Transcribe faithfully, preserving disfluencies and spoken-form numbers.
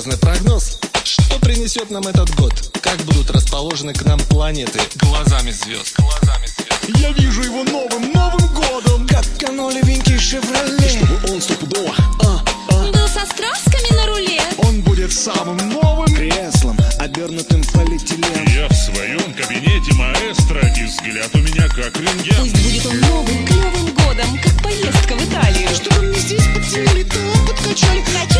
звездный прогноз. Что принесет нам этот год? Как будут расположены к нам планеты глазами звезд? Глазами звезд. Я вижу его новым, новым годом, как новенький «Шевроле». чтобы он стопудово а, а. был со страсками на руле. Он будет самым новым креслом, обернутым в полиэтилен. Я в своем кабинете маэстро, и взгляд у меня как рентген. Пусть будет он новым, клевым годом, как поездка в Италию. Чтобы мне здесь подтянули, там подкачали.